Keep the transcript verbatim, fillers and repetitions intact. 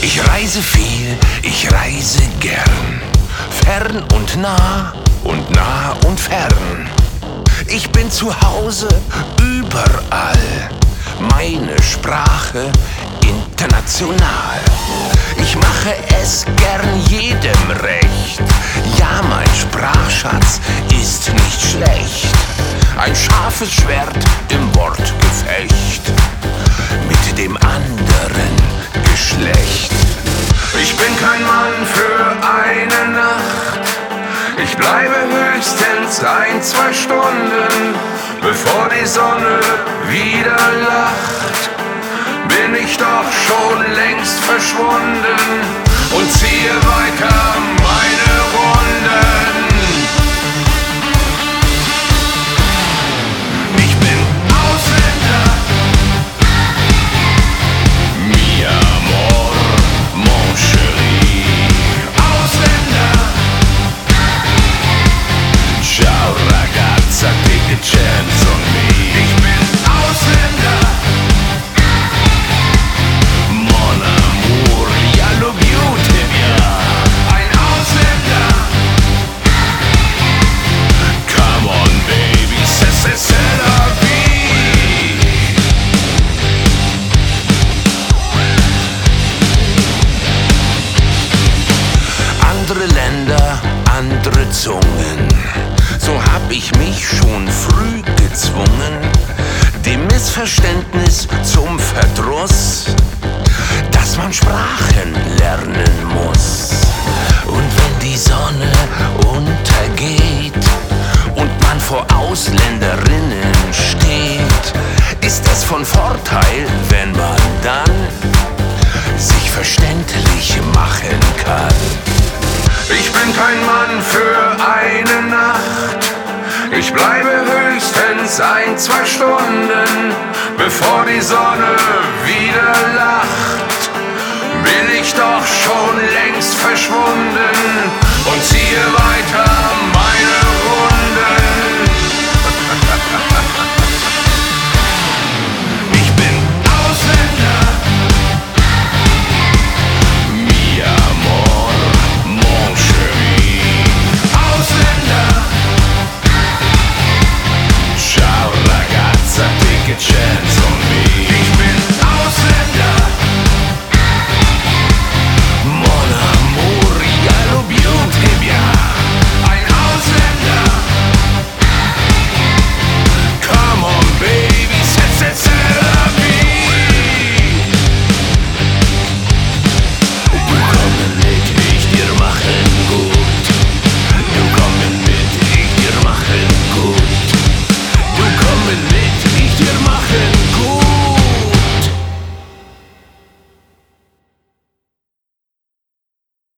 Ich reise viel, ich reise gern, fern und nah und nah und fern. Ich bin zu Hause überall, meine Sprache international. Ich mache es gern jedem recht, ja, mein Sprachschatz ist nicht schlecht. Ein scharfes Schwert im Wortgefecht mit dem anderen Geschlecht. Ich bin kein Mann für eine Nacht, ich bleibe höchstens ein, zwei Stunden, bevor die Sonne wieder lacht. Bin ich doch schon längst verschwunden und ziehe weiter meine Runden. Ich bin Ausländer, mi amor, mon chéri. Ausländer, ciao ragazza, take a chance on me. Ich bin Ausländer, mon amour, ja lo beauty, ja. Ein Ausländer, come on baby, c'est c'est c'est la vie. Andere Länder, andere Zungen, so hab ich mich schon früh gezwungen, dem Missverständnis zum Verdruss, dass man Sprachen lernen muss. Und wenn die Sonne untergeht und man vor Ausländerinnen steht, ist es von Vorteil, wenn man dann sich verständlich machen kann. Ich bin kein Mann für eine Nacht, ich bleibe höchstens ein, zwei Stunden, bevor die Sonne wieder lacht. Bin ich doch schon längst verschwunden und ziehe weiter meine Runden. Ich bin Ausländer, mi amor, mon chéri. Ausländer, ciao ragazza, take a chance.